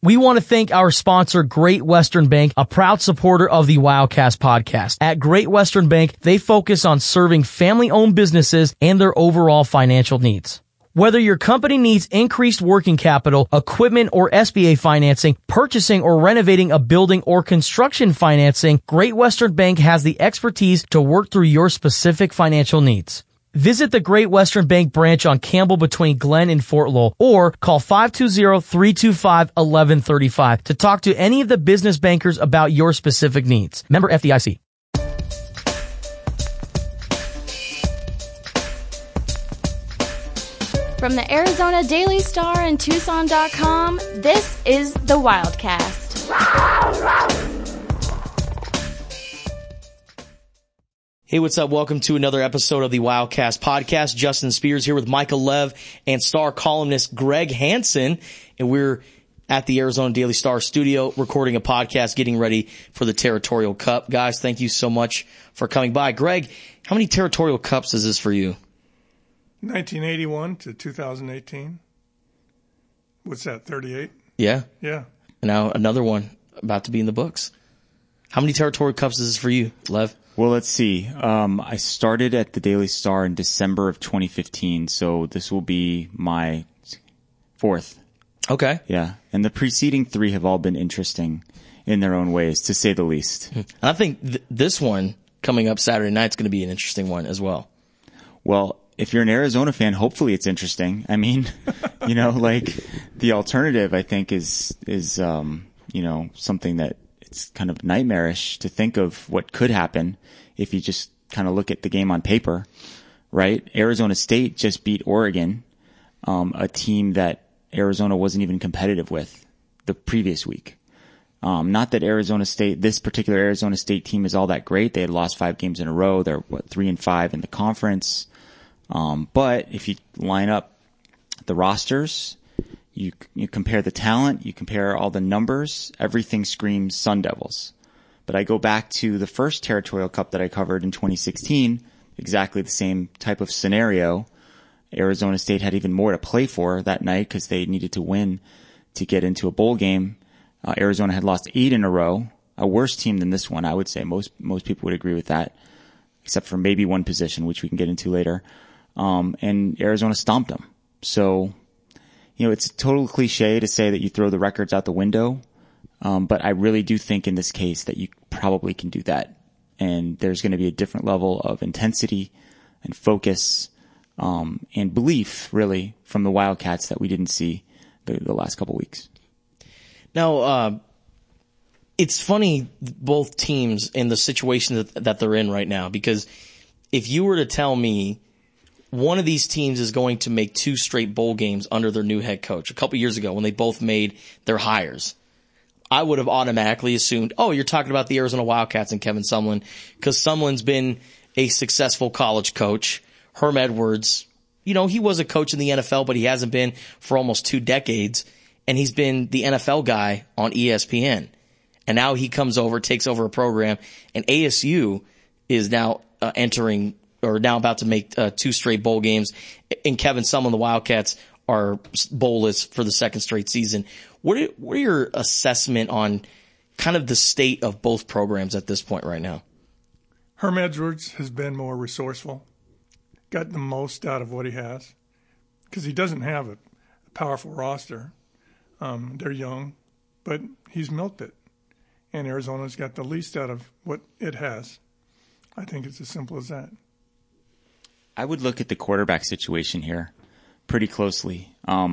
We want to thank our sponsor, Great Western Bank, a proud supporter of the Wildcast podcast. At Great Western Bank, they focus on serving family-owned businesses and their overall financial needs. Whether your company needs increased working capital, equipment or SBA financing, purchasing or renovating a building or construction financing, Great Western Bank has the expertise to work through your specific financial needs. Visit the Great Western Bank branch on Campbell between Glen and Fort Lowell or call 520-325-1135 to talk to any of the business bankers about your specific needs. Member FDIC. From the Arizona Daily Star and Tucson.com, this is the Wildcast. Hey, what's up? Welcome to another episode of the Wildcast podcast. Justin Spears here with Michael Lev and Star columnist Greg Hansen. And we're at the Arizona Daily Star studio recording a podcast, getting ready for the Territorial Cup. Guys, thank you so much for coming by. Greg, how many Territorial Cups is this for you? 1981 to 2018. What's that, 38? Yeah. Yeah. And now another one about to be in the books. How many Territorial Cups is this for you, Lev? Well, let's see. I started at the Daily Star in December of 2015, so this will be my fourth. Okay. Yeah. And the preceding three have all been interesting in their own ways, to say the least. And I think this one coming up Saturday night is going to be an interesting one as well. Well, if you're an Arizona fan, hopefully it's interesting. I mean, like the alternative, I think, is something that it's kind of nightmarish to think of what could happen if you just kind of look at the game on paper, right? Arizona State just beat Oregon, a team that Arizona wasn't even competitive with the previous week. Not that this particular Arizona State team is all that great. They had lost 5 games in a row. They're 3-5 in the conference. But if you line up the rosters, you compare the talent, you compare all the numbers, everything screams Sun Devils. But I go back to the first Territorial Cup that I covered in 2016, exactly the same type of scenario. Arizona State had even more to play for that night because they needed to win to get into a bowl game. Arizona had lost 8 in a row, a worse team than this one, I would say. Most people would agree with that, except for maybe one position, which we can get into later. And Arizona stomped them. So, it's a total cliche to say that you throw the records out the window. But I really do think in this case that you probably can do that. And there's going to be a different level of intensity and focus, and belief really from the Wildcats that we didn't see the last couple weeks. Now, it's funny, both teams in the situation that they're in right now, because if you were to tell me one of these teams is going to make 2 straight bowl games under their new head coach a couple years ago when they both made their hires, I would have automatically assumed, oh, you're talking about the Arizona Wildcats and Kevin Sumlin, because Sumlin's been a successful college coach. Herm Edwards, he was a coach in the NFL, but he hasn't been for almost 2 decades, and he's been the NFL guy on ESPN. And now he comes over, takes over a program, and ASU is now now about to make 2 straight bowl games, and Kevin Sumlin, the Wildcats, are bowlless for the 2nd straight season. What are your assessment on kind of the state of both programs at this point right now? Herm Edwards has been more resourceful, got the most out of what he has, because he doesn't have a powerful roster. They're young, but he's milked it, and Arizona's got the least out of what it has. I think it's as simple as that. I would look at the quarterback situation here pretty closely.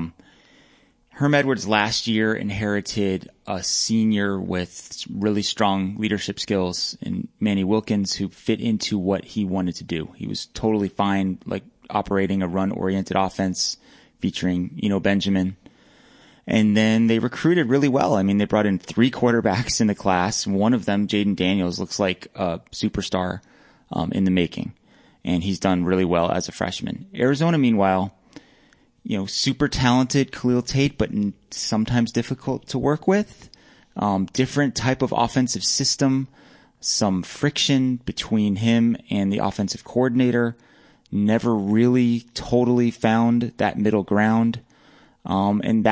Herm Edwards last year inherited a senior with really strong leadership skills in Manny Wilkins, who fit into what he wanted to do. He was totally fine, operating a run-oriented offense featuring Benjamin. And then they recruited really well. I mean, they brought in 3 quarterbacks in the class. One of them, Jaden Daniels, looks like a superstar in the making. And he's done really well as a freshman. Arizona, meanwhile, super talented Khalil Tate, but sometimes difficult to work with. Different type of offensive system, some friction between him and the offensive coordinator. Never really totally found that middle ground. And that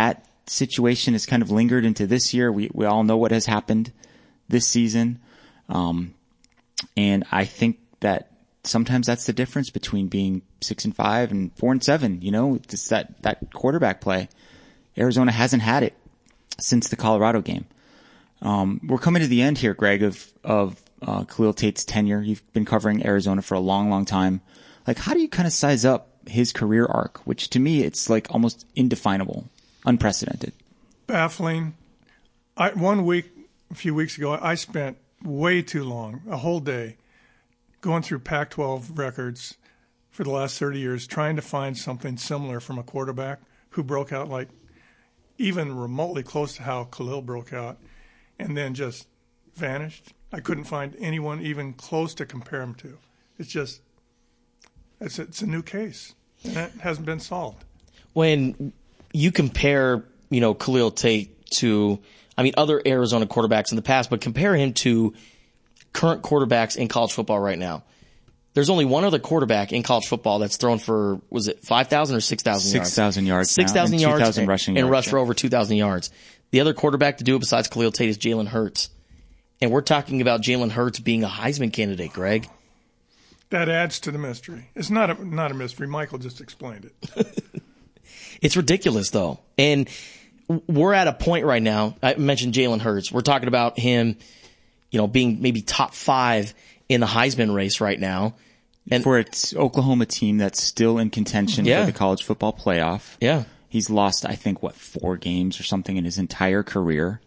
situation has kind of lingered into this year. We all know what has happened this season. And I think that sometimes that's the difference between being 6-5 and 4-7. You know, it's that quarterback play. Arizona hasn't had it since the Colorado game. We're coming to the end here, Greg, of Khalil Tate's tenure. You've been covering Arizona for a long, long time. Like, how do you kind of size up his career arc, which to me, it's like almost indefinable, unprecedented? Baffling. A few weeks ago, I spent way too long, a whole day, going through Pac-12 records for the last 30 years, trying to find something similar from a quarterback who broke out like even remotely close to how Khalil broke out and then just vanished. I couldn't find anyone even close to compare him to. It's a new case, and that hasn't been solved. When you compare, Khalil Tate to, other Arizona quarterbacks in the past, but compare him to current quarterbacks in college football right now. There's only one other quarterback in college football that's thrown for, was it 5,000 or 6,000 yards? 6,000 yards. 6,000 yards 2,000 rushing yards. And rushed for over 2,000 yards. The other quarterback to do it besides Khalil Tate is Jalen Hurts. And we're talking about Jalen Hurts being a Heisman candidate, Greg. That adds to the mystery. It's not a mystery. Michael just explained it. It's ridiculous, though. And we're at a point right now. I mentioned Jalen Hurts. We're talking about him, being maybe top 5 in the Heisman race right now. And for its Oklahoma team that's still in contention for the college football playoff. Yeah. He's lost, I think, 4 games or something in his entire career.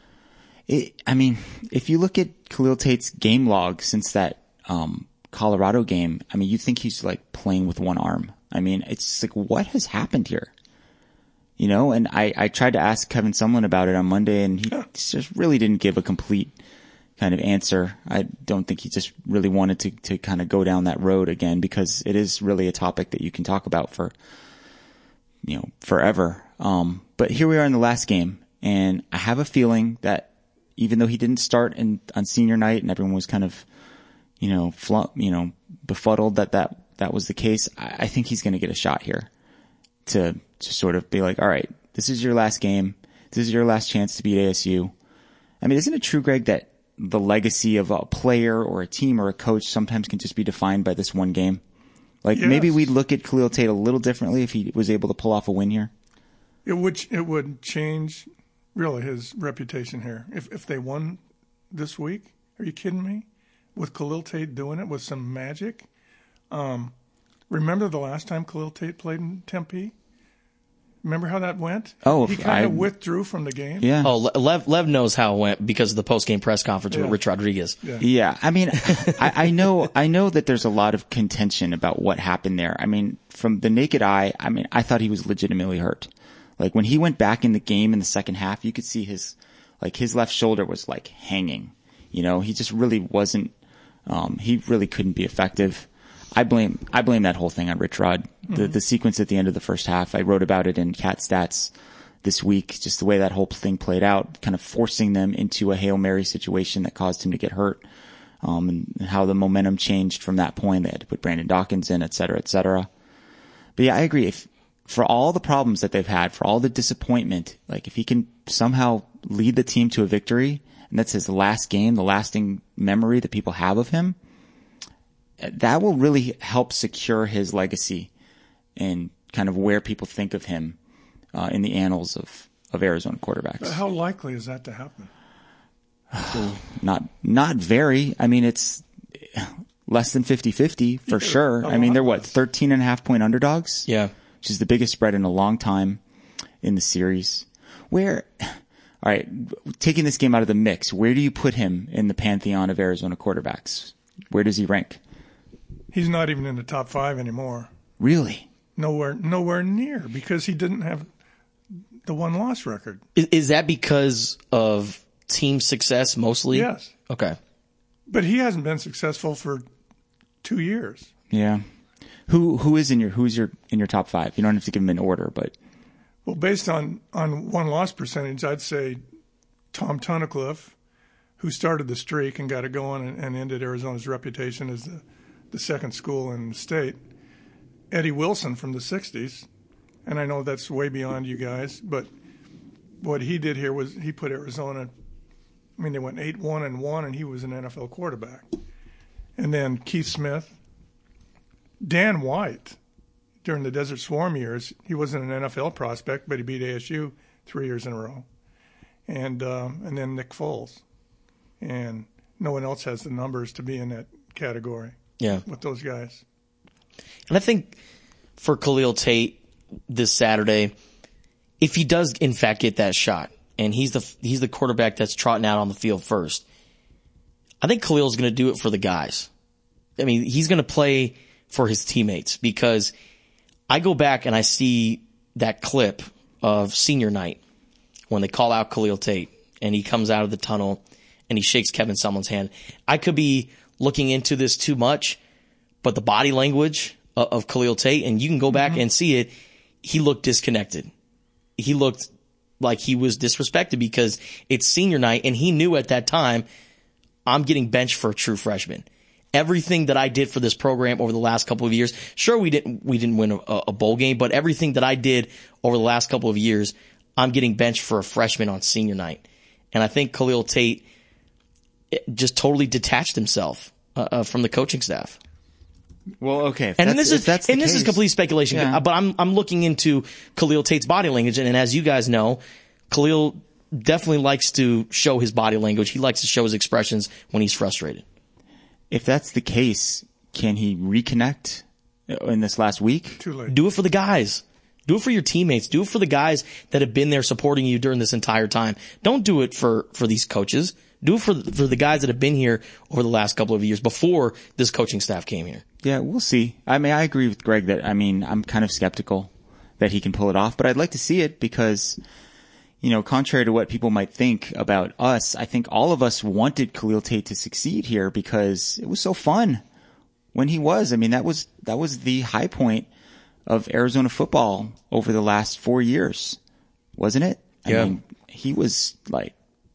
If you look at Khalil Tate's game log since that Colorado game, you think he's like playing with one arm. It's like, what has happened here? And I tried to ask Kevin Sumlin about it on Monday, and he just really didn't give a complete kind of answer. I don't think he just really wanted to kind of go down that road again, because it is really a topic that you can talk about for, forever. But here we are in the last game, and I have a feeling that even though he didn't start on senior night and everyone was kind of, befuddled that was the case, I think he's going to get a shot here to sort of be like, all right, this is your last game. This is your last chance to beat ASU. Isn't it true, Greg, that the legacy of a player or a team or a coach sometimes can just be defined by this one game? Like, maybe we'd look at Khalil Tate a little differently if he was able to pull off a win here. It would change really his reputation here if they won this week. Are you kidding me? With Khalil Tate doing it with some magic. Remember the last time Khalil Tate played in Tempe? Remember how that went? Oh, he kind of withdrew from the game. Yeah. Oh, Lev knows how it went because of the post-game press conference with Rich Rodriguez. Yeah. I know that there's a lot of contention about what happened there. From the naked eye, I thought he was legitimately hurt. Like, when he went back in the game in the second half, you could see his left shoulder was like hanging. He just really wasn't. He really couldn't be effective. I blame that whole thing on Rich Rod. The sequence at the end of the first half, I wrote about it in Cat Stats this week, just the way that whole thing played out, kind of forcing them into a Hail Mary situation that caused him to get hurt, and how the momentum changed from that point. They had to put Brandon Dawkins in, et cetera, et cetera. But yeah, I agree. For all the problems that they've had, for all the disappointment, like if he can somehow lead the team to a victory, and that's his last game, the lasting memory that people have of him, that will really help secure his legacy and kind of where people think of him in the annals of Arizona quarterbacks. But how likely is that to happen? Not very. It's less than 50-50 for sure. They're 13.5-point underdogs? Yeah. Which is the biggest spread in a long time in the series. All right, taking this game out of the mix, where do you put him in the pantheon of Arizona quarterbacks? Where does he rank? He's not even in the top 5 anymore. Really? Nowhere near, because he didn't have the 1-loss record. Is that because of team success mostly? Yes. Okay. But he hasn't been successful for 2 years. Yeah. Who's in your top 5? You don't have to give them in order, but. Well, based on 1-loss percentage, I'd say Tom Tunnicliffe, who started the streak and got it going and ended Arizona's reputation as the second school in the state. Eddie Wilson from the 60s, and I know that's way beyond you guys, but what he did here was he put Arizona. I mean, they went 8-1-1, and he was an NFL quarterback. And then Keith Smith, Dan White, during the Desert Swarm years, he wasn't an NFL prospect, but he beat ASU 3 years in a row. And then Nick Foles, and no one else has the numbers to be in that category. Yeah, with those guys. And I think for Khalil Tate this Saturday, if he does in fact get that shot, and he's the quarterback that's trotting out on the field first, I think Khalil's going to do it for the guys. I mean, he's going to play for his teammates, because I go back and I see that clip of senior night when they call out Khalil Tate and he comes out of the tunnel and he shakes Kevin Sumlin's hand. I could be looking into this too much, but the body language of Khalil Tate, and you can go back and see it, he looked disconnected. He looked like he was disrespected because it's senior night, and he knew at that time, I'm getting benched for a true freshman. Everything that I did for this program over the last couple of years, sure, we didn't win a bowl game, but everything that I did over the last couple of years, I'm getting benched for a freshman on senior night. And I think Khalil Tate just totally detached himself from the coaching staff. Well, okay. And this is complete speculation, yeah. But I'm looking into Khalil Tate's body language, and as you guys know, Khalil definitely likes to show his body language. He likes to show his expressions when he's frustrated. If that's the case, can he reconnect in this last week? Too late. Do it for the guys. Do it for your teammates. Do it for the guys that have been there supporting you during this entire time. Don't do it for these coaches. Do it for the guys that have been here over the last couple of years before this coaching staff came here. Yeah, we'll see. I mean, I agree with Greg that, I'm kind of skeptical that he can pull it off, but I'd like to see it because, contrary to what people might think about us, I think all of us wanted Khalil Tate to succeed here because it was so fun when he was. I mean, that was the high point of Arizona football over the last 4 years, wasn't it? I mean, he was like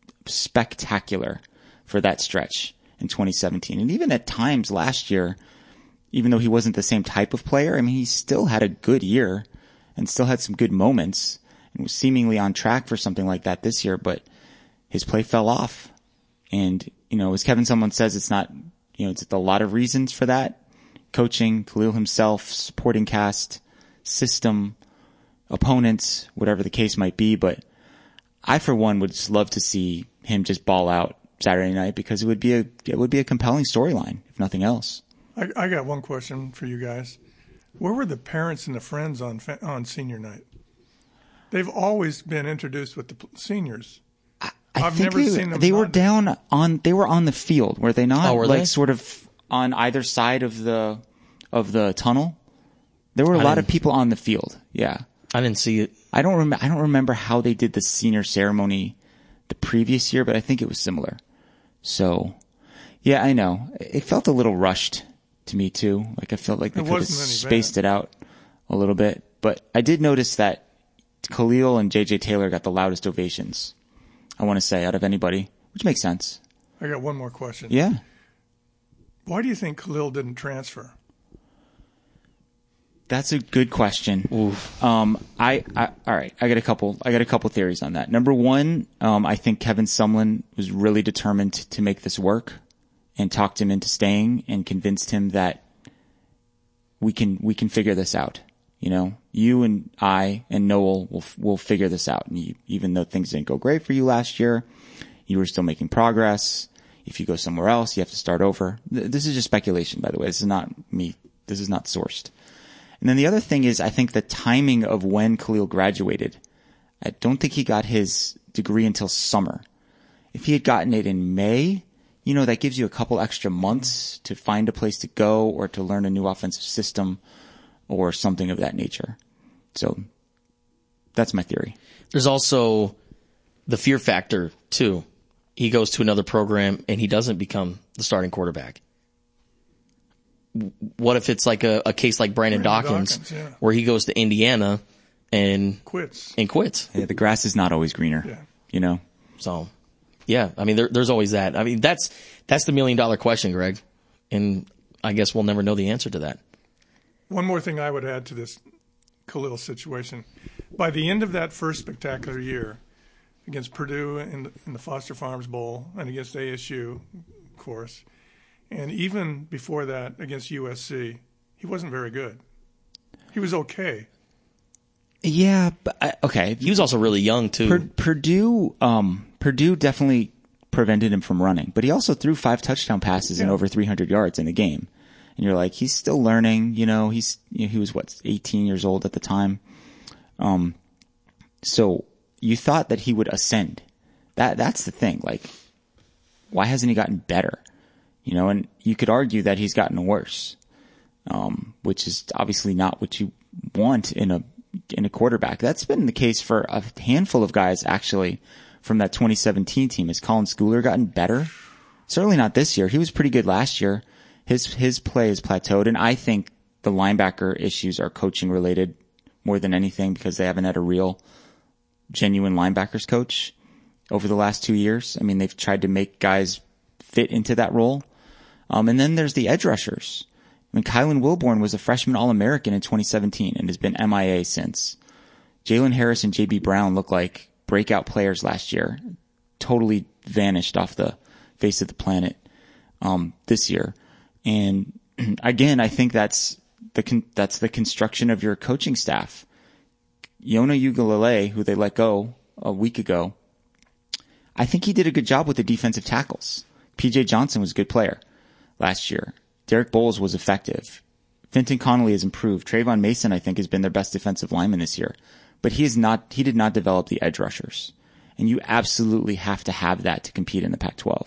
spectacular for that stretch in 2017. And even at times last year, even though he wasn't the same type of player, I mean, he still had a good year and still had some good moments and was seemingly on track for something like that this year, but his play fell off. And, as Kevin Sumlin says, it's not, it's a lot of reasons for that. Coaching, Khalil himself, supporting cast, system, opponents, whatever the case might be. But I, for one, would just love to see him just ball out Saturday night because it would be a compelling storyline, if nothing else. I got one question for you guys. Where were the parents and the friends on senior night? They've always been introduced with the seniors. I've never seen them. They were they were on the field, were they not? Oh, were they? Sort of on either side of the tunnel. There were a lot of people on the field. Yeah. I didn't see it. I don't remember how they did the senior ceremony the previous year, but I think it was similar. So, yeah, I know. It felt a little rushed to me too. Like I felt like they could have spaced it out a little bit. But I did notice that Khalil and JJ Taylor got the loudest ovations, I want to say, out of anybody, which makes sense. I got one more question. Yeah. Why do you think Khalil didn't transfer? That's a good question. Oof. All right. I got a couple theories on that. Number one, I think Kevin Sumlin was really determined to make this work and talked him into staying and convinced him that we can figure this out. You and I and Noel will figure this out. And even though things didn't go great for you last year, you were still making progress. If you go somewhere else, you have to start over. This is just speculation, by the way. This is not me. This is not sourced. And then the other thing is, I think the timing of when Khalil graduated. I don't think he got his degree until summer. If he had gotten it in May, that gives you a couple extra months to find a place to go or to learn a new offensive system or something of that nature. So that's my theory. There's also the fear factor, too. He goes to another program and he doesn't become the starting quarterback. What if it's like a case like Brandon Dawkins where he goes to Indiana and quits? Yeah, the grass is not always greener, So, yeah, I mean, there's always that. I mean, that's the $1 million question, Greg. And I guess we'll never know the answer to that. One more thing I would add to this Khalil situation. By the end of that first spectacular year, against Purdue in the Foster Farms Bowl, and against ASU, of course. And even before that, against USC, he wasn't very good. He was okay. Yeah, but okay. He was also really young too. Purdue definitely prevented him from running, but he also threw 5 touchdown passes and over 300 yards in the game. And you're like, he's still learning. He was 18 years old at the time. So you thought that he would ascend. That's the thing. Like, why hasn't he gotten better? And you could argue that he's gotten worse, which is obviously not what you want in a quarterback. That's been the case for a handful of guys, actually, from that 2017 team. Has Colin Schooler gotten better? Certainly not this year. He was pretty good last year. His play has plateaued, and I think the linebacker issues are coaching related more than anything, because they haven't had a real genuine linebackers coach over the last 2 years. I mean, they've tried to make guys fit into that role. And then there's the edge rushers. I mean, Kylan Wilborn was a freshman All-American in 2017 and has been MIA since. Jalen Harris and J.B. Brown look like breakout players last year. Totally vanished off the face of the planet this year. And again, I think that's the construction of your coaching staff. Yona Ugalele, who they let go a week ago, I think he did a good job with the defensive tackles. P.J. Johnson was a good player last year. Derek Bowles was effective. Finton Connolly has improved. Trayvon Mason, I think, has been their best defensive lineman this year. But he did not develop the edge rushers. And you absolutely have to have that to compete in the Pac-12.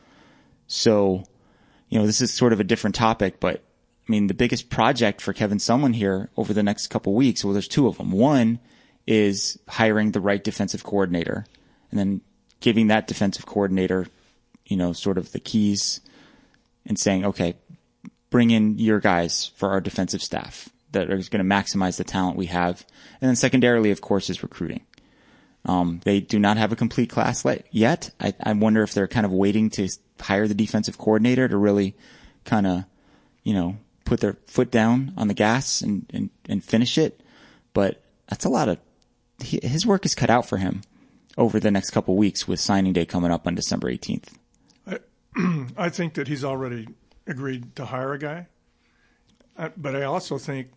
So, this is sort of a different topic, but I mean, the biggest project for Kevin Sumlin here over the next couple of weeks, well, there's 2 of them. One is hiring the right defensive coordinator, and then giving that defensive coordinator, sort of the keys and saying, okay, bring in your guys for our defensive staff that are going to maximize the talent we have. And then secondarily, of course, is recruiting. They do not have a complete class yet. I wonder if they're kind of waiting to hire the defensive coordinator to really kind of, put their foot down on the gas and finish it. But that's a lot of, his work is cut out for him over the next couple of weeks with signing day coming up on December 18th. I think that he's already agreed to hire a guy. But I also think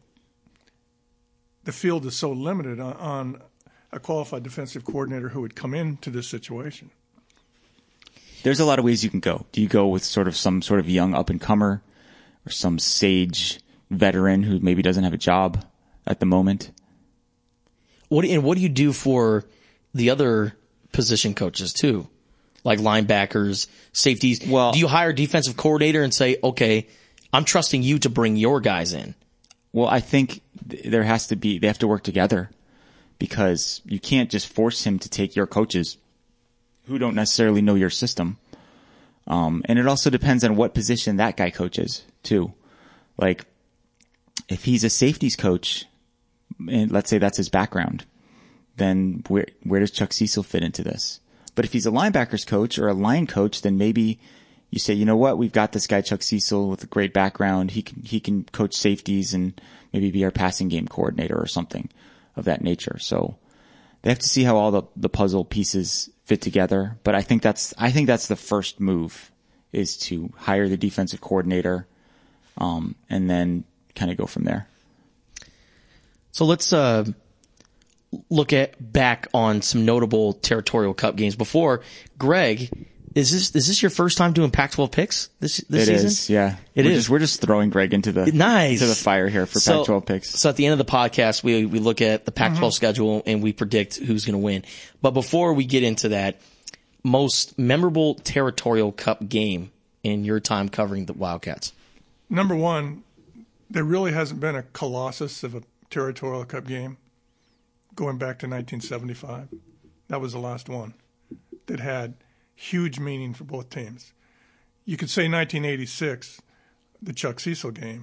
the field is so limited on a qualified defensive coordinator who would come into this situation. There's a lot of ways you can go. Do you go with some sort of young up-and-comer, or some sage veteran who maybe doesn't have a job at the moment? What do you do for the other position coaches too? Like linebackers, safeties. Well, do you hire a defensive coordinator and say, okay, I'm trusting you to bring your guys in? Well, I think they have to work together, because you can't just force him to take your coaches who don't necessarily know your system. And it also depends on what position that guy coaches too. Like, if he's a safeties coach, and let's say that's his background, then where does Chuck Cecil fit into this? But if he's a linebackers coach or a line coach, then maybe you say, you know what, we've got this guy Chuck Cecil with a great background. He can coach safeties and maybe be our passing game coordinator or something of that nature. So they have to see how all the puzzle pieces fit together. But I think that's the first move, is to hire the defensive coordinator, and then kind of go from there. So let's look back on some notable Territorial Cup games. Before, Greg, is this your first time doing Pac-12 picks this season? It is, yeah. We're just throwing Greg into the fire here for Pac-12 picks. So at the end of the podcast, we look at the Pac-12 schedule and we predict who's going to win. But before we get into that, most memorable Territorial Cup game in your time covering the Wildcats? Number one, there really hasn't been a colossus of a Territorial Cup game going back to 1975. That was the last one that had huge meaning for both teams. You could say 1986, the Chuck Cecil game.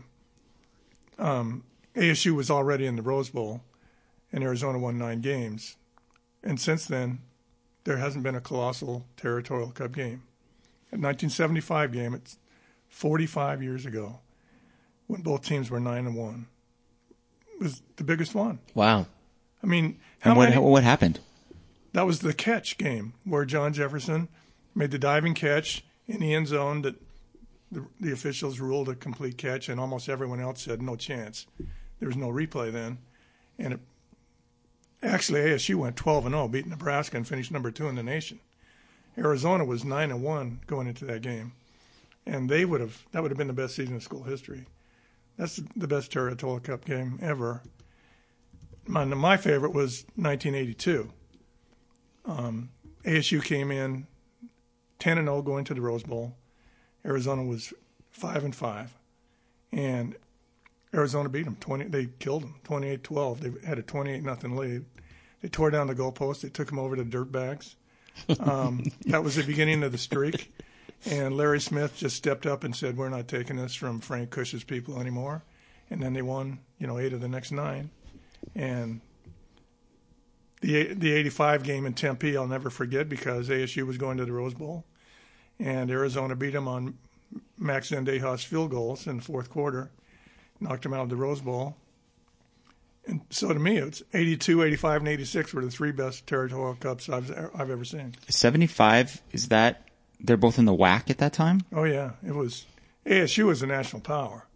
ASU was already in the Rose Bowl, and Arizona won 9 games. And since then, there hasn't been a colossal Territorial Cup game. That 1975 game, it's 45 years ago, when both teams were 9-1, was the biggest one. Wow. I mean, what happened? that was the catch game where John Jefferson made the diving catch in the end zone that the officials ruled a complete catch, and almost everyone else said no chance. There was no replay then. And actually, ASU went 12-0, beat Nebraska and finished number 2 in the nation. Arizona was 9-1 going into that game, and that would have been the best season in school history. That's the best Territorial Cup game ever. My favorite was 1982. ASU came in 10-0 going to the Rose Bowl. Arizona was 5-5, and Arizona beat them. They killed them 28-12. They had a 28-0 lead. They tore down the goalpost. They took them over to dirtbags. That was the beginning of the streak. And Larry Smith just stepped up and said, "We're not taking this from Frank Cush's people anymore." And then they won, 8 of the next 9. And the 85 game in Tempe, I'll never forget, because ASU was going to the Rose Bowl, and Arizona beat them on Max Zendejas field goals in the fourth quarter, knocked them out of the Rose Bowl. And so to me, it's 82, 85, and 86 were the 3 best Territorial Cups I've ever seen. 75, is that they're both in the WAC at that time? Oh, yeah. It was ASU was a national power,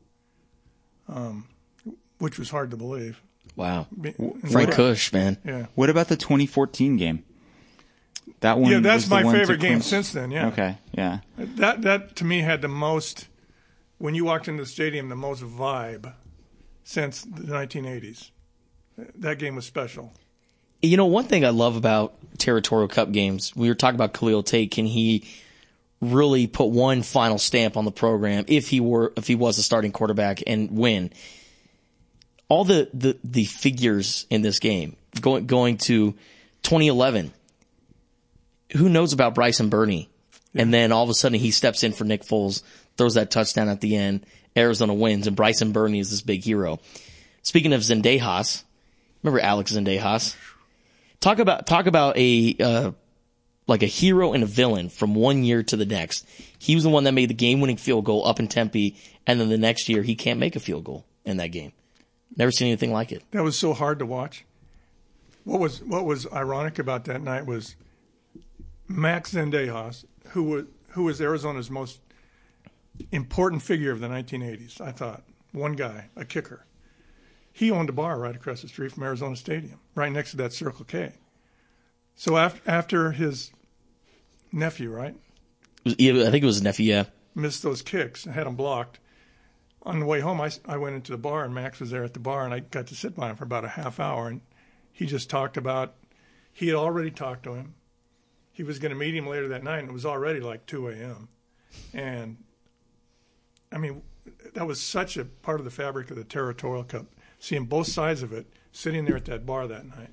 which was hard to believe. Wow. Frank Cush, man. Yeah. What about the 2014 game? That one. Yeah, that's was the my one favorite game since then, yeah. Okay, yeah. That to me had the most, when you walked into the stadium, the most vibe since the 1980s. That game was special. One thing I love about Territorial Cup games, we were talking about Khalil Tate. Can he really put one final stamp on the program if he was a starting quarterback and win? All the figures in this game, going to 2011, who knows about Bryson Burney? Yeah. And then all of a sudden he steps in for Nick Foles, throws that touchdown at the end, Arizona wins, and Bryson Burney is this big hero. Speaking of Zendejas, remember Alex Zendejas? Talk about a hero and a villain from one year to the next. He was the one that made the game-winning field goal up in Tempe, and then the next year he can't make a field goal in that game. Never seen anything like it. That was so hard to watch. What was ironic about that night was Max Zendejas, who was Arizona's most important figure of the 1980s, I thought. One guy, a kicker. He owned a bar right across the street from Arizona Stadium, right next to that Circle K. So after his nephew, right? Yeah, I think it was his nephew, yeah. Missed those kicks and had them blocked. On the way home, I went into the bar, and Max was there at the bar, and I got to sit by him for about a half hour, and he just talked about, he had already talked to him. He was going to meet him later that night, and it was already like 2 a.m. And, I mean, that was such a part of the fabric of the Territorial Cup, seeing both sides of it, sitting there at that bar that night.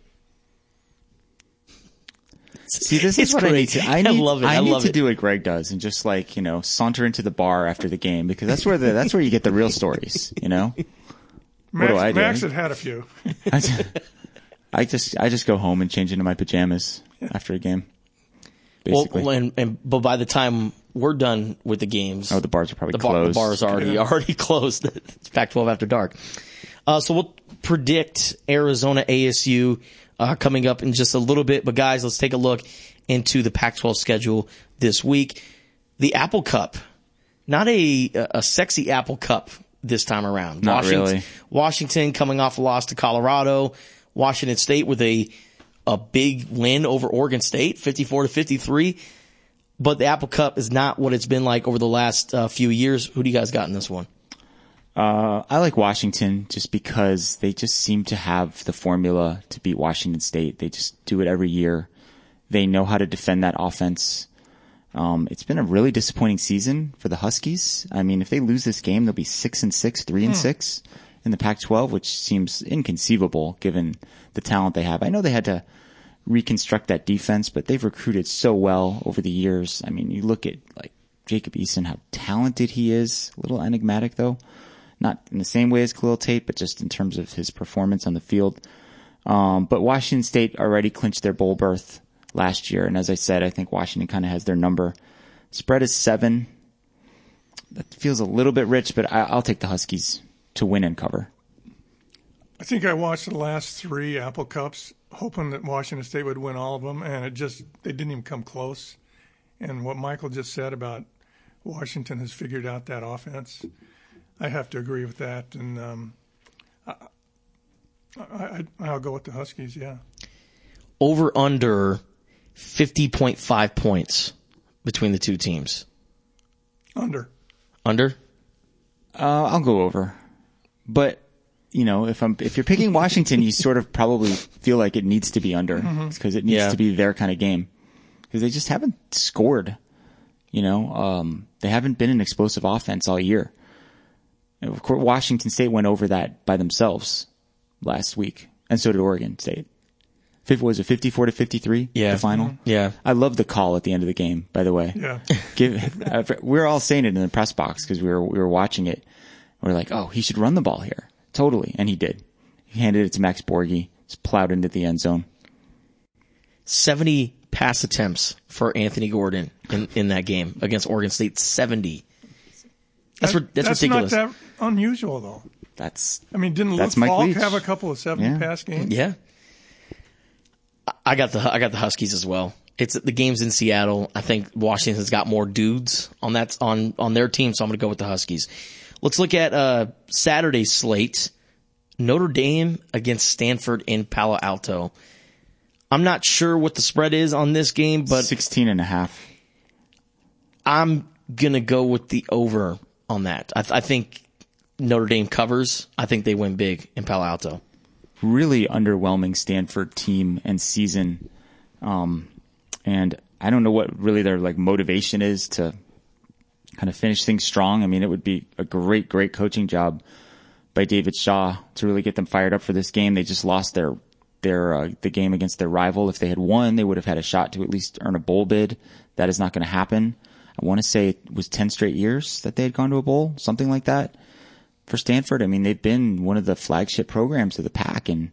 See, this is what crazy. I need. I love it. I need to it. do what Greg does and just saunter into the bar after the game, because that's where you get the real stories. What do I do? Max had a few. I just go home and change into my pajamas after a game. Basically. Well, but by the time we're done with the games, the bars are probably closed. The bars are already closed. It's Pac-12 after dark. So we'll predict Arizona ASU coming up in just a little bit. But guys, let's take a look into the Pac-12 schedule this week. The Apple Cup, not a sexy Apple Cup this time around. Not really. Washington coming off a loss to Colorado. Washington State with a big win over Oregon State, 54-53. But the Apple Cup is not what it's been like over the last few years. Who do you guys got in this one? I like Washington just because they just seem to have the formula to beat Washington State. They just do it every year. They know how to defend that offense. It's been a really disappointing season for the Huskies. I mean, if they lose this game, they'll be 6-6, 3-6 in the Pac-12, which seems inconceivable given the talent they have. I know they had to reconstruct that defense, but they've recruited so well over the years. I mean, you look at like Jacob Eason, how talented he is. A little enigmatic though. Not in the same way as Khalil Tate, but just in terms of his performance on the field. But Washington State already clinched their bowl berth last year. And as I said, I think Washington kind of has their number. Spread is 7. That feels a little bit rich, but I'll take the Huskies to win and cover. I think I watched the last 3 Apple Cups. hoping that Washington State would win all of them, and they didn't even come close. And what Michael just said about Washington has figured out that offense, I have to agree with that. And I'll go with the Huskies, yeah. Over under 50.5 points between the two teams. Under. Under? I'll go over. But, if you're picking Washington, you sort of probably feel like it needs to be under because it needs to be their kind of game. Because they just haven't scored. They haven't been an explosive offense all year. And of course, Washington State went over that by themselves last week, and so did Oregon State. Was it 54-53? Yeah. The final? Mm-hmm. Yeah. I love the call at the end of the game, by the way. Yeah. We were all saying it in the press box because we were watching it. We're like, oh, he should run the ball here. Totally. And he did. He handed it to Max Borghi. Just plowed into the end zone. 70 pass attempts for Anthony Gordon in that game against Oregon State. 70. That's ridiculous. Not that unusual, though. Didn't Luke Falk have a couple of 70 pass games? Yeah. I got the Huskies as well. It's the game's in Seattle. I think Washington's got more dudes on their team, so I'm going to go with the Huskies. Let's look at Saturday's slate. Notre Dame against Stanford in Palo Alto. I'm not sure what the spread is on this game, but 16.5. I'm going to go with the over on that. I think Notre Dame covers. I think they win big in Palo Alto. Really underwhelming Stanford team and season. And I don't know what really their motivation is to kind of finish things strong. I mean, it would be a great coaching job by David Shaw to really get them fired up for this game. They just lost the game against their rival. If they had won, they would have had a shot to at least earn a bowl bid. That is not going to happen. I want to say it was 10 straight years that they had gone to a bowl, something like that. For Stanford, I mean, they've been one of the flagship programs of the Pac, and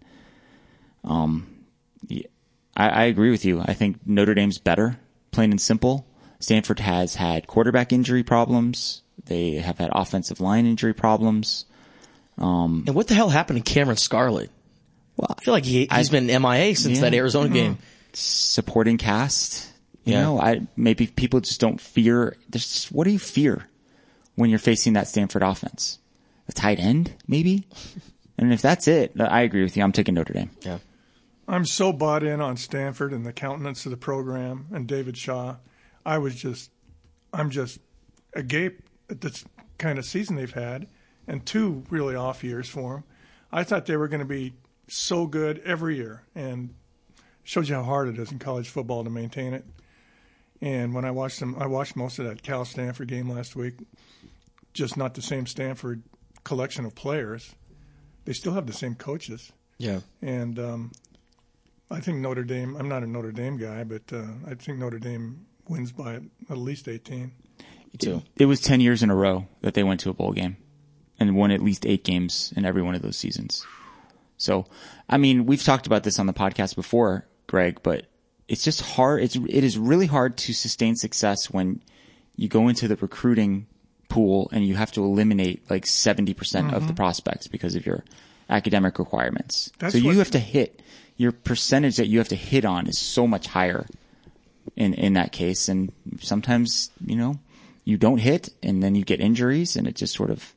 I agree with you. I think Notre Dame's better, plain and simple. Stanford has had quarterback injury problems. They have had offensive line injury problems. And what the hell happened to Cameron Scarlett? Well, I feel like he's been MIA since that Arizona game. Supporting cast. Maybe people just don't fear. What do you fear when you're facing that Stanford offense? A tight end, maybe? And if that's it, I agree with you. I'm taking Notre Dame. Yeah. I'm so bought in on Stanford and the countenance of the program and David Shaw. I'm just agape at this kind of season they've had and 2 really off years for them. I thought they were going to be so good every year, and shows you how hard it is in college football to maintain it. And when I watched them, I watched most of that Cal-Stanford game last week, just not the same Stanford collection of players. They still have the same coaches. Yeah. And I think Notre Dame, I'm not a Notre Dame guy, but I think Notre Dame wins by at least 18. Me too. It was 10 years in a row that they went to a bowl game and won at least 8 games in every one of those seasons. So, I mean, we've talked about this on the podcast before, Greg, but it's just hard. It is really hard to sustain success when you go into the recruiting pool and you have to eliminate 70% of the prospects because of your academic requirements. You have to hit your percentage that you have to hit on is so much higher in that case. And sometimes, you don't hit and then you get injuries and it just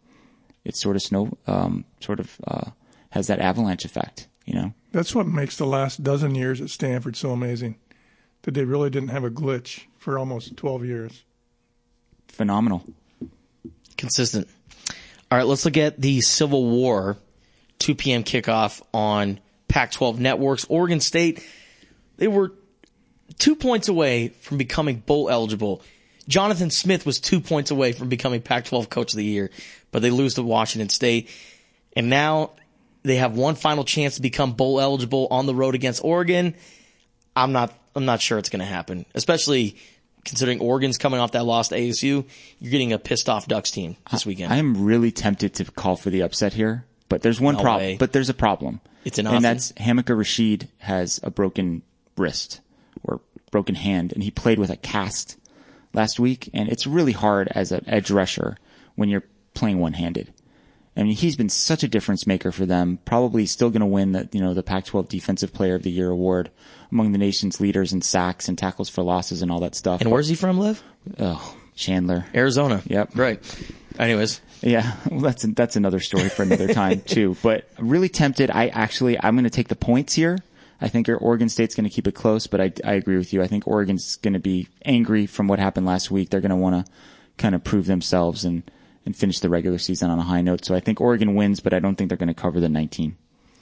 has that avalanche effect, That's what makes the last dozen years at Stanford so amazing, that they really didn't have a glitch for almost 12 years. Phenomenal. Consistent. All right, let's look at the Civil War 2 p.m. kickoff on Pac-12 networks. Oregon State, they were 2 points away from becoming bowl eligible. Jonathan Smith was 2 points away from becoming Pac-12 Coach of the Year, but they lose to Washington State. And now they have one final chance to become bowl eligible on the road against Oregon. I'm not sure it's going to happen, especially considering Oregon's coming off that loss to ASU. You're getting a pissed off Ducks team this weekend. I am really tempted to call for the upset here, but there's one problem. But there's a problem. It's an and that's Hamika Rashid has a broken wrist or broken hand, and he played with a cast last week. And it's really hard as an edge rusher when you're playing one-handed. I mean, he's been such a difference maker for them. Probably still going to win the Pac-12 Defensive Player of the Year award among the nation's leaders in sacks and tackles for losses and all that stuff. And where's he from, Liv? Oh, Chandler, Arizona. Yep. Right. Anyways. Yeah, well, that's another story for another time too. But really tempted. I'm going to take the points here. I think Oregon State's going to keep it close, but I agree with you. I think Oregon's going to be angry from what happened last week. They're going to want to kind of prove themselves and finish the regular season on a high note. So I think Oregon wins, but I don't think they're going to cover the 19.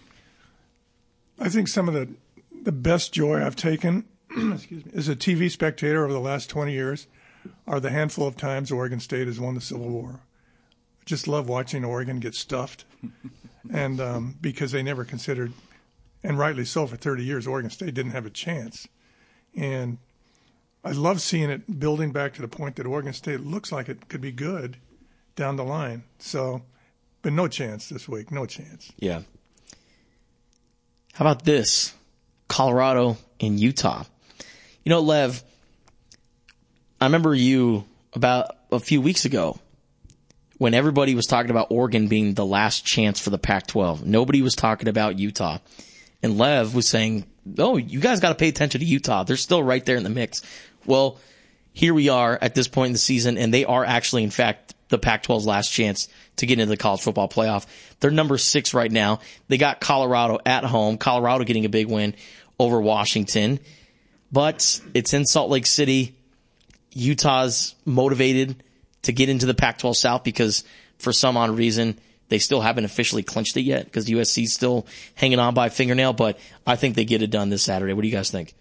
I think some of the best joy I've taken as a TV spectator over the last 20 years are the handful of times Oregon State has won the Civil War. I just love watching Oregon get stuffed, and because they never considered, and rightly so, for 30 years, Oregon State didn't have a chance. And I love seeing it building back to the point that Oregon State looks like it could be good down the line. So, but no chance this week, no chance. Yeah. How about this? Colorado and Utah. You know, Lev, I remember you about a few weeks ago when everybody was talking about Oregon being the last chance for the Pac-12. Nobody was talking about Utah. And Lev was saying, oh, you guys got to pay attention to Utah. They're still right there in the mix. Well, here we are at this point in the season, and they are actually, in fact, the Pac-12's last chance to get into the college football playoff. They're number 6 right now. They got Colorado at home. Colorado getting a big win over Washington. But it's in Salt Lake City. Utah's motivated to get into the Pac-12 South because for some odd reason they still haven't officially clinched it yet because USC's still hanging on by a fingernail. But I think they get it done this Saturday. What do you guys think?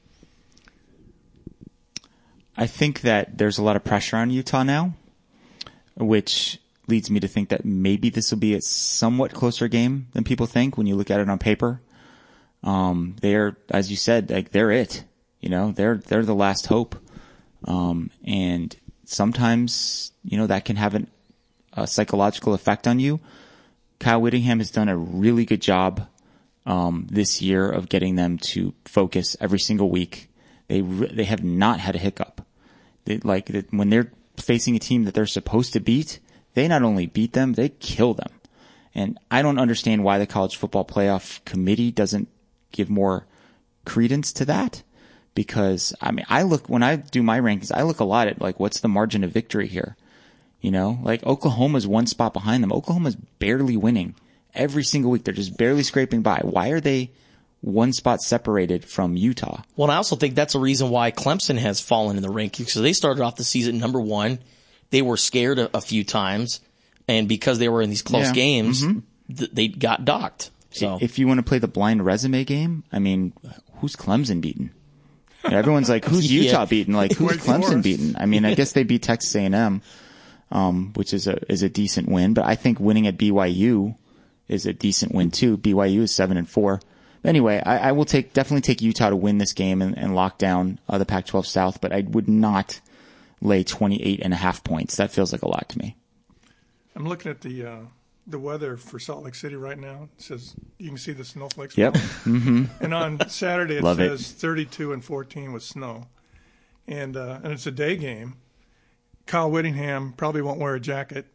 I think that there's a lot of pressure on Utah now, which leads me to think that maybe this will be a somewhat closer game than people think when you look at it on paper. They're, as you said, like they're it. You know, they're the last hope. And sometimes, that can have a psychological effect on you. Kyle Whittingham has done a really good job, this year of getting them to focus every single week. They have not had a hiccup. When they're facing a team that they're supposed to beat, they not only beat them, they kill them. And I don't understand why the College Football Playoff Committee doesn't give more credence to that. Because, when I do my rankings, I look a lot at, what's the margin of victory here? Oklahoma's one spot behind them. Oklahoma's barely winning every single week. They're just barely scraping by. Why are they one spot separated from Utah? Well, I also think that's a reason why Clemson has fallen in the rankings. So they started off the season number 1. They were scared a few times. And because they were in these close games, they got docked. So if you want to play the blind resume game, who's Clemson beaten? Everyone's like, who's Utah beaten? Who's Clemson beaten? I guess they beat Texas A&M, which is a decent win. But I think winning at BYU is a decent win too. BYU is 7-4. Anyway, I will definitely take Utah to win this game and lock down the Pac-12 South. But I would not lay 28.5 points. That feels like a lot to me. I'm looking at the weather for Salt Lake City right now. It says you can see the snowflakes. Yep. And on Saturday it says 32 and 14 with snow, and it's a day game. Kyle Whittingham probably won't wear a jacket,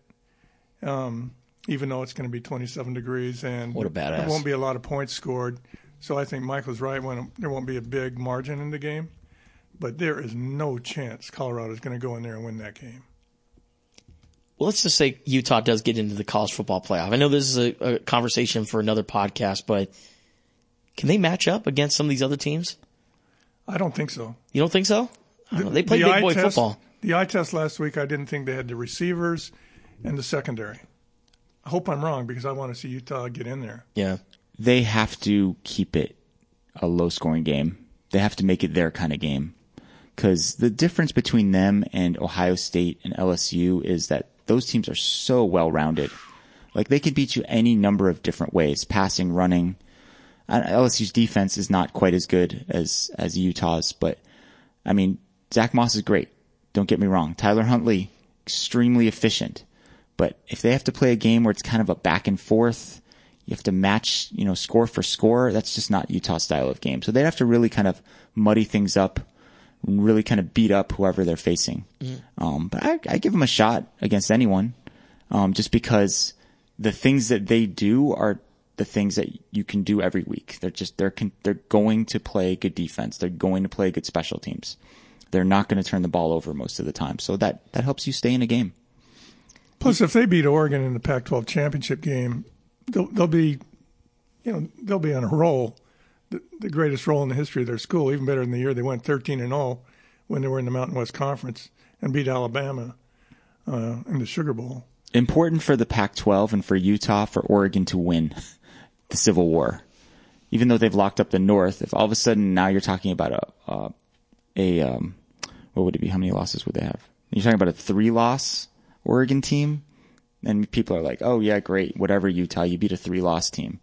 even though it's going to be 27 degrees, and what a badass. There won't be a lot of points scored. So I think Michael's right when there won't be a big margin in the game, but there is no chance Colorado's going to go in there and win that game. Well, let's just say Utah does get into the college football playoff. I know this is a conversation for another podcast, but can they match up against some of these other teams? I don't think so. You don't think so? They play big boy football. The eye test last week, I didn't think they had the receivers and the secondary. I hope I'm wrong because I want to see Utah get in there. Yeah. They have to keep it a low-scoring game. They have to make it their kind of game. Because the difference between them and Ohio State and LSU is that those teams are so well-rounded. They could beat you any number of different ways, passing, running. LSU's defense is not quite as good as Utah's, but, Zach Moss is great. Don't get me wrong. Tyler Huntley, extremely efficient. But if they have to play a game where it's kind of a back and forth, you have to match, score for score, that's just not Utah's style of game. So they'd have to really kind of muddy things up, really kind of beat up whoever they're facing. But I give them a shot against anyone, just because the things that they do are the things that you can do every week. They're going to play good defense. They're going to play good special teams. They're not going to turn the ball over most of the time. So that helps you stay in a game. Plus, if they beat Oregon in the Pac-12 championship game, they'll be on a roll, the greatest roll in the history of their school, even better than the year they went 13-0 when they were in the Mountain West Conference and beat Alabama in the Sugar Bowl. Important for the Pac-12 and for Utah, for Oregon to win the Civil War. Even though they've locked up the North, if all of a sudden now you're talking about what would it be? How many losses would they have? You're talking about a 3-loss Oregon team, and people are like, oh yeah, great, whatever, Utah, you beat a 3-loss team.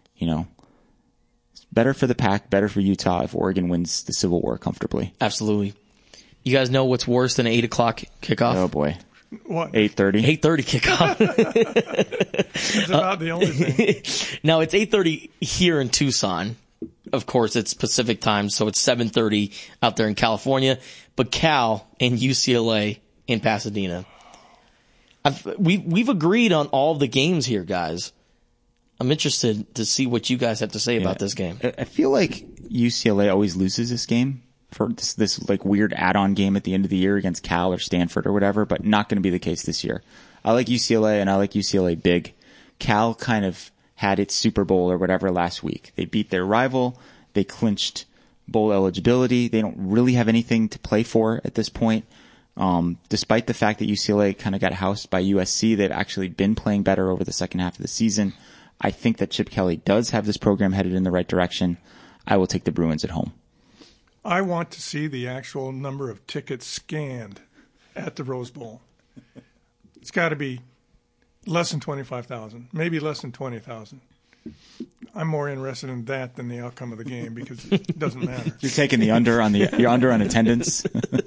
It's better for the Pac, better for Utah if Oregon wins the Civil War comfortably. Absolutely. You guys know what's worse than an 8 o'clock kickoff? Oh boy. What? 8:30. 8:30 kickoff. That's about the only thing. Now it's 8:30 here in Tucson. Of course, it's Pacific time, so it's 7:30 out there in California. But Cal and UCLA in Pasadena. We've agreed on all the games here, guys. I'm interested to see what you guys have to say about this game. I feel like UCLA always loses this game for this like weird add-on game at the end of the year against Cal or Stanford or whatever, but not going to be the case this year. I like UCLA and I like UCLA big. Cal kind of had its Super Bowl or whatever last week. They beat their rival. They clinched bowl eligibility. They don't really have anything to play for at this point. Despite the fact that UCLA kind of got housed by USC, they've actually been playing better over the second half of the season. I think that Chip Kelly does have this program headed in the right direction. I will take the Bruins at home. I want to see the actual number of tickets scanned at the Rose Bowl. It's got to be less than 25,000, maybe less than 20,000. I'm more interested in that than the outcome of the game because it doesn't matter. You're taking the under on you're under on attendance.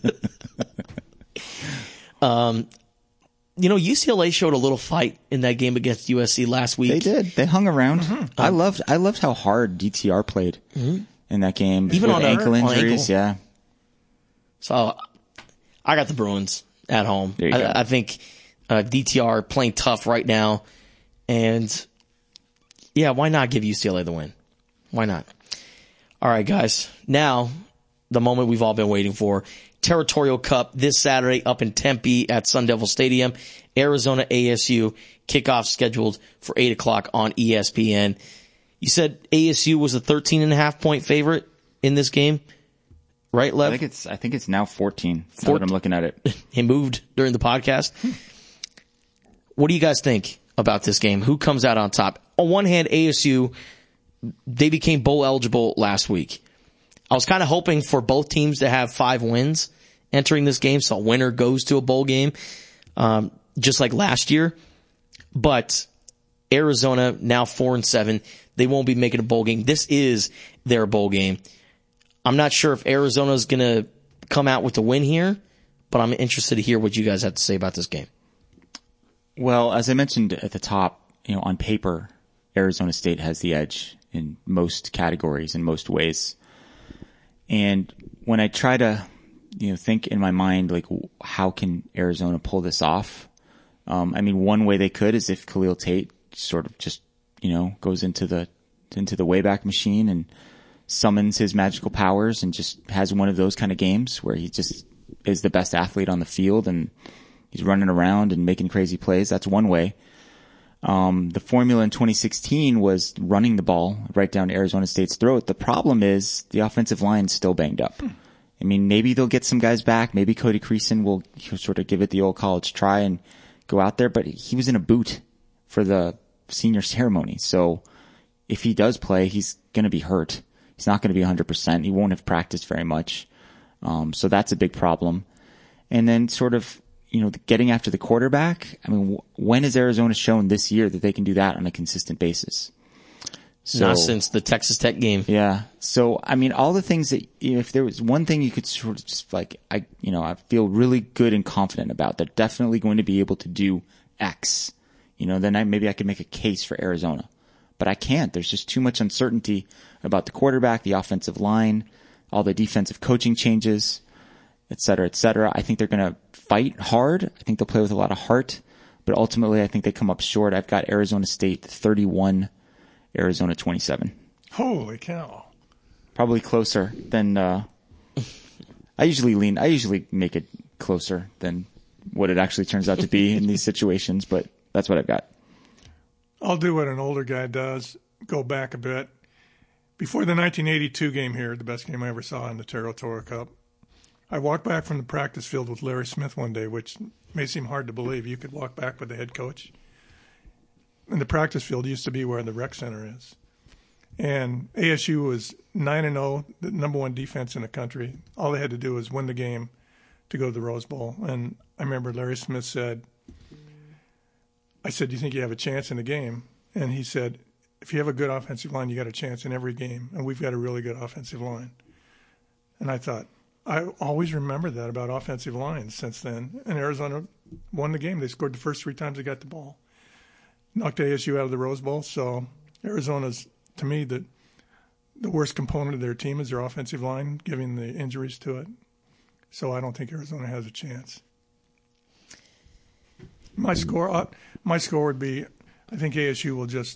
UCLA showed a little fight in that game against USC last week. They did. They hung around. Mm-hmm. I loved how hard DTR played in that game. Even on ankle injuries, yeah. So I got the Bruins at home. I think DTR playing tough right now. And yeah, why not give UCLA the win? Why not? All right, guys. Now, the moment we've all been waiting for. Territorial Cup this Saturday up in Tempe at Sun Devil Stadium. Arizona ASU kickoff scheduled for 8 o'clock on ESPN. You said ASU was a 13.5 point favorite in this game, right, Lev? I think it's now 14. Now that I'm looking at it. It moved during the podcast. What do you guys think about this game? Who comes out on top? On one hand, ASU, they became bowl eligible last week. I was kind of hoping for both teams to have 5 wins entering this game, so a winner goes to a bowl game, just like last year. But Arizona, now 4-7, they won't be making a bowl game. This is their bowl game. I'm not sure if Arizona's going to come out with a win here, but I'm interested to hear what you guys have to say about this game. Well, as I mentioned at the top, on paper, Arizona State has the edge in most categories, in most ways. And when I try to, think in my mind, like, how can Arizona pull this off? One way they could is if Khalil Tate sort of just, goes into the Wayback Machine and summons his magical powers and just has one of those kind of games where he just is the best athlete on the field and he's running around and making crazy plays. That's one way. The formula in 2016 was running the ball right down Arizona State's throat. The problem is the offensive line's still banged up. Maybe they'll get some guys back. Maybe Cody Creason will sort of give it the old college try and go out there, but he was in a boot for the senior ceremony. So if he does play, he's going to be hurt. He's not going to be 100%. He won't have practiced very much. So that's a big problem. And then sort of, getting after the quarterback. When has Arizona shown this year that they can do that on a consistent basis? Not since the Texas Tech game. Yeah. So, all the things that, if there was one thing you could sort of just I feel really good and confident about, they're definitely going to be able to do X, then maybe I could make a case for Arizona. But I can't. There's just too much uncertainty about the quarterback, the offensive line, all the defensive coaching changes, et cetera, et cetera. I think they're going to fight hard. I think they'll play with a lot of heart. But But ultimately, I think they come up short. I've got Arizona State 31, Arizona 27. Holy cow. Probably closer than I usually make it closer than what it actually turns out to be in these situations, but that's what I've got. I'll do what an older guy does, go back a bit. Before the 1982 game here, the best game I ever saw in the Territorial Cup, I walked back from the practice field with Larry Smith one day, which may seem hard to believe. You could walk back with the head coach. And the practice field used to be where the rec center is. And ASU was 9-0, the number one defense in the country. All they had to do was win the game to go to the Rose Bowl. And I remember Larry Smith said, I said, do you think you have a chance in the game? And he said, if you have a good offensive line, you got a chance in every game. And we've got a really good offensive line. And I thought, I always remember that about offensive lines since then. And Arizona won the game. They scored the first 3 times they got the ball. Knocked ASU out of the Rose Bowl. So Arizona's, to me, the worst component of their team is their offensive line, giving the injuries to it. So I don't think Arizona has a chance. My score would be, I think ASU will just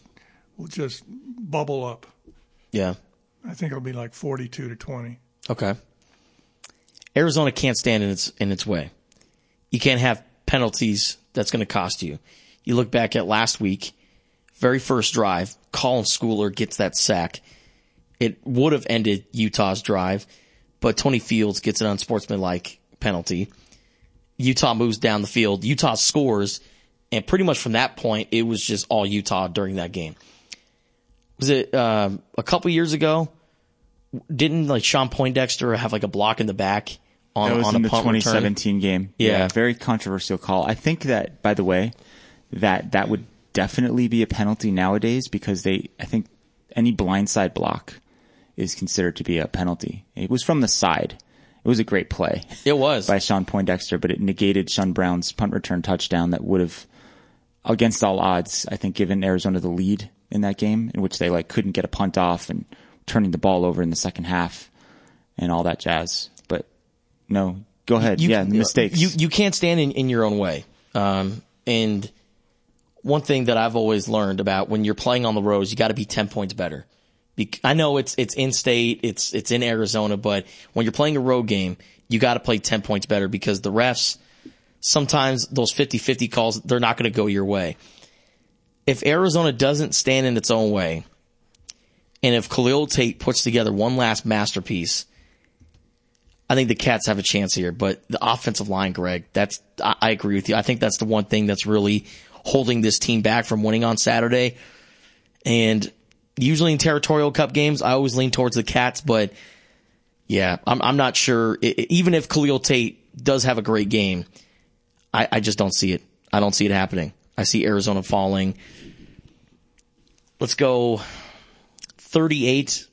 bubble up. Yeah. I think it'll be like 42-20. Okay. Arizona can't stand in its way. You can't have penalties that's going to cost you. You look back at last week, very first drive, Colin Schooler gets that sack. It would have ended Utah's drive, but Tony Fields gets an unsportsmanlike penalty. Utah moves down the field. Utah scores, and pretty much from that point, it was just all Utah during that game. Was it a couple years ago? Didn't like Sean Poindexter have like a block in the back on that was on in a the punt 2017 return? game? Yeah, very controversial call. I think that, by the way, that would definitely be a penalty nowadays because I think any blindside block is considered to be a penalty. It was from the side. It was a great play. It was by Sean Poindexter, but it negated Sean Brown's punt return touchdown that would have, against all odds, I think given Arizona the lead in that game, in which they couldn't get a punt off and turning the ball over in the second half and all that jazz. But no, go ahead. Mistakes. You can't stand in your own way. And one thing that I've always learned about when you're playing on the road, you got to be 10 points better. I know it's in state, it's in Arizona, but when you're playing a road game, you got to play 10 points better because the refs, sometimes those 50-50 calls, they're not going to go your way. If Arizona doesn't stand in its own way, and if Khalil Tate puts together one last masterpiece, I think the Cats have a chance here. But the offensive line, Greg, I agree with you. I think that's the one thing that's really holding this team back from winning on Saturday. And usually in Territorial Cup games, I always lean towards the Cats, but yeah, I'm not sure. Even if Khalil Tate does have a great game, I just don't see it. I don't see it happening. I see Arizona falling. Let's go 38-28.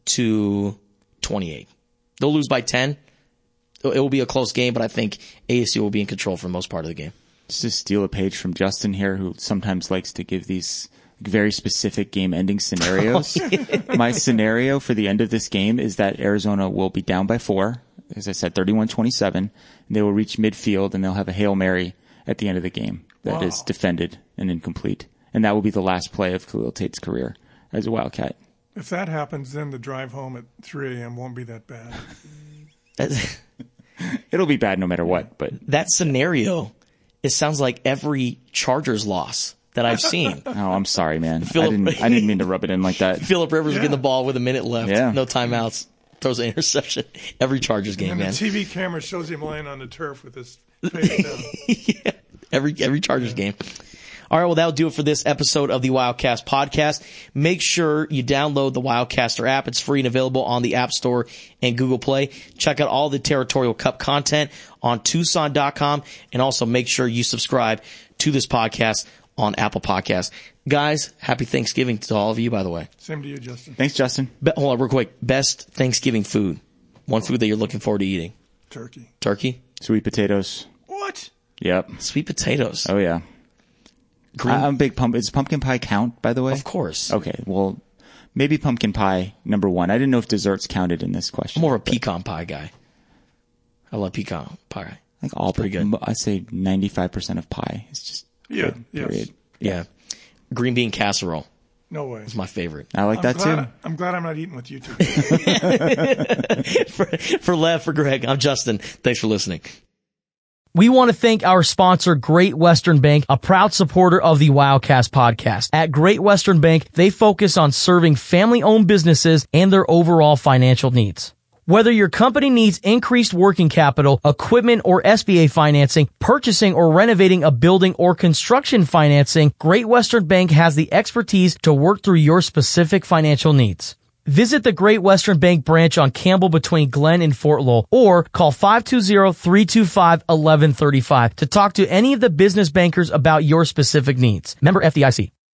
They'll lose by 10. It will be a close game, but I think ASU will be in control for the most part of the game. Just to steal a page from Justin here, who sometimes likes to give these very specific game-ending scenarios. My scenario for the end of this game is that Arizona will be down by 4, as I said, 31-27, and they will reach midfield, and they'll have a Hail Mary at the end of the game that is defended and incomplete. And that will be the last play of Khalil Tate's career as a Wildcat. If that happens, then the drive home at 3 a.m. won't be that bad. It'll be bad no matter what. But that scenario, it sounds like every Chargers loss that I've seen. Oh, I'm sorry, man. I didn't mean to rub it in like that. Phillip Rivers getting the ball with a minute left. Yeah. No timeouts. Throws an interception. Every Chargers game, and man. The TV camera shows him laying on the turf with his face down. Yeah. Every Chargers game. All right, well, that'll do it for this episode of the Wildcast podcast. Make sure you download the Wildcaster app. It's free and available on the App Store and Google Play. Check out all the Territorial Cup content on Tucson.com, and also make sure you subscribe to this podcast on Apple Podcasts. Guys, happy Thanksgiving to all of you, by the way. Same to you, Justin. Thanks, Justin. Hold on real quick. Best Thanksgiving food. One food that you're looking forward to eating. Turkey. Turkey? Sweet potatoes. What? Yep. Sweet potatoes. Oh, yeah. I'm a big pumpkin. Does pumpkin pie count, by the way? Of course. Okay, well, maybe pumpkin pie, number 1. I didn't know if desserts counted in this question. I'm more of a pecan pie guy. I love pecan pie. Like all pretty good. I'd say 95% of pie is just Yeah. Yes. Period. Yeah. Green bean casserole No way. is my favorite. I like that too. I'm glad I'm not eating with you two. For Lev, for Greg, I'm Justin. Thanks for listening. We want to thank our sponsor, Great Western Bank, a proud supporter of the Wildcast podcast. At Great Western Bank, they focus on serving family-owned businesses and their overall financial needs. Whether your company needs increased working capital, equipment or SBA financing, purchasing or renovating a building or construction financing, Great Western Bank has the expertise to work through your specific financial needs. Visit the Great Western Bank branch on Campbell between Glen and Fort Lowell or call 520-325-1135 to talk to any of the business bankers about your specific needs. Member FDIC.